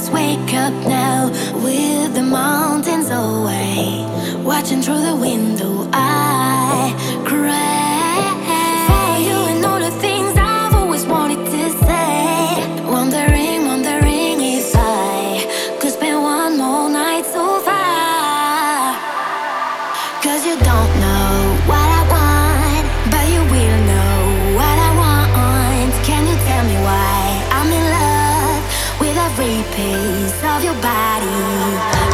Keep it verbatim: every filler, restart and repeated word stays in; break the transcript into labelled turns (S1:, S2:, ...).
S1: just wake up now with the mountains away. Watching through the window, I cry for you and all the things I've always wanted to say. Wondering, wondering if I could spend one more night so far. Cause you don't know what I want, but you will know what I want. Can you tell me why I'm in love with every piece of your body?